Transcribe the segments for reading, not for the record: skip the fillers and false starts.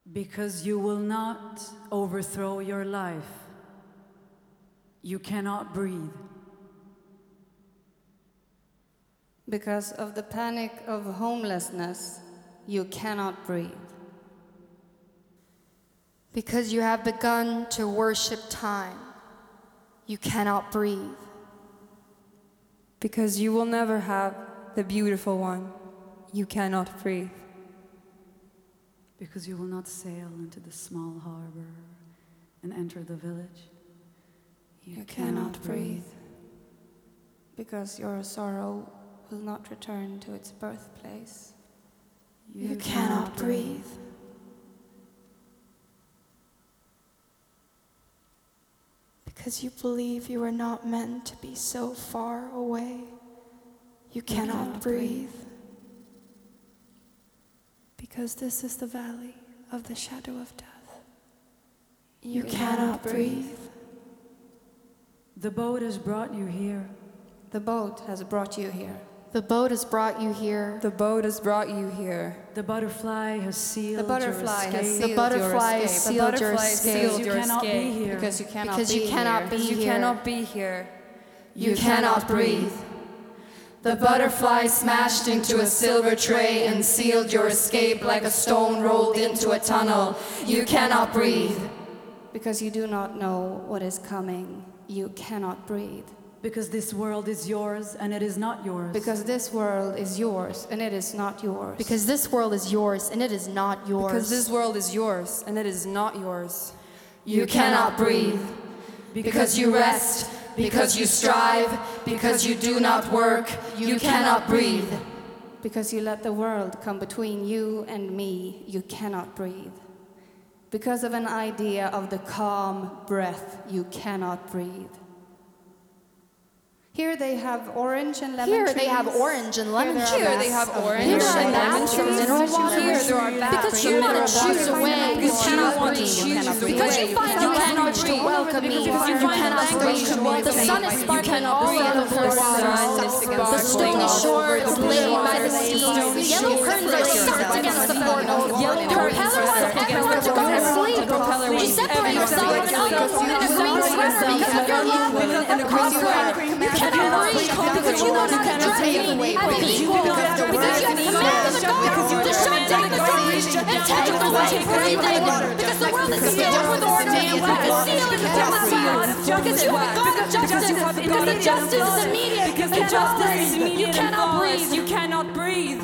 Because you will not overthrow your life. You cannot breathe. Because of the panic of homelessness, you cannot breathe. Because you have begun to worship time, you cannot breathe. Because you will never have the beautiful one, you cannot breathe. Because you will not sail into the small harbor and enter the village, You cannot breathe. Because your sorrow will not return to its birthplace. You cannot breathe. Because you believe you are not meant to be so far away, you cannot breathe. Because this is the valley of the shadow of death, you cannot breathe. The boat has brought you here. The boat has brought you here. The boat has brought you here. The boat has brought you here. The butterfly has sealed The butterfly your has escape. sealed The butterfly your has escape. sealed your butterfly escape. sealed You your cannot be escape. here. Because you cannot Because be you cannot here. be You here. cannot be here. You cannot breathe. The butterfly smashed into a silver tray and sealed your escape like a stone rolled into a tunnel. You cannot breathe. Because you do not know what is coming, you cannot breathe. Because this world is yours and it is not yours. Because this world is yours and it is not yours. Because this world is yours and it is not yours. Because this world is yours and it is not yours. You cannot breathe. Because you rest, because you strive, because you do not work, you cannot breathe. Because you let the world come between you and me, you cannot breathe. Because of an idea of the calm breath, you cannot breathe. Here they have orange and lemon Here trees. they have orange and lemon trees. Here they have orange Here and are lemon baths for trees. mineral water. Here there are baths Because for you want mineral to choose water. a way. Because you cannot want to breathe. choose a Because way. you find the courage to welcome me. Because you You find cannot the courage to breathe. welcome The me. sun is You sparkling cannot all breathe. over the The sun waters. is The sparkling stony all shore over is the laid by the waters. sea. Yellow curtains are sucked against the portal. Yellow curtains Propeller are wants sucked everyone to go to sleep. Propeller You wants separate everyone to yourself go to from other sleep. women in a green sweater because of your love. Women in a green sweater. You cannot breathe because you want to dress me as an equal. Because you have commanded the guard to shut down the garbage and take away breathing. Because the world is filled with order and concealed in the justice. Because you have God of justice. Because the justice is immediate. Because the justice is immediate. You cannot breathe. You cannot breathe.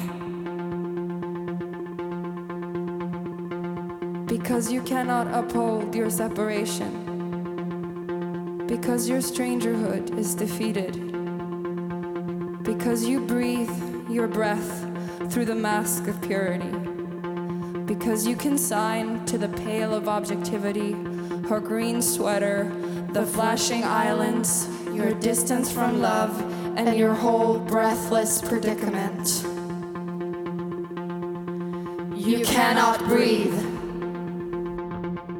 Because you cannot uphold your separation. Because your strangerhood is defeated. Because you breathe your breath through the mask of purity. Because you consign to the pale of objectivity her green sweater, the flashing islands, your distance from love, and your whole breathless predicament. You cannot breathe.